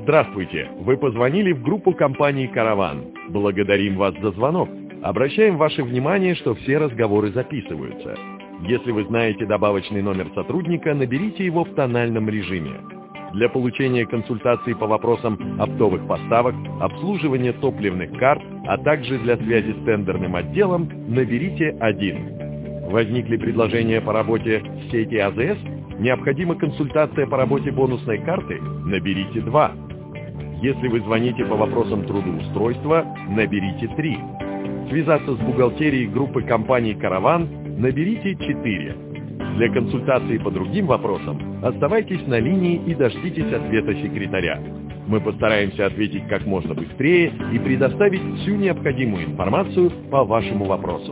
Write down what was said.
Здравствуйте! Вы позвонили в группу компании «Караван». Благодарим вас за звонок. Обращаем ваше внимание, что все разговоры записываются. Если вы знаете добавочный номер сотрудника, наберите его в тональном режиме. Для получения консультаций по вопросам оптовых поставок, обслуживания топливных карт, а также для связи с тендерным отделом, наберите 1. Возникли предложения по работе в сети АЗС? Необходима консультация по работе бонусной карты? Наберите 2. Если вы звоните по вопросам трудоустройства, наберите 3. Связаться с бухгалтерией группы компаний «Караван» наберите 4. Для консультации по другим вопросам оставайтесь на линии и дождитесь ответа секретаря. Мы постараемся ответить как можно быстрее и предоставить всю необходимую информацию по вашему вопросу.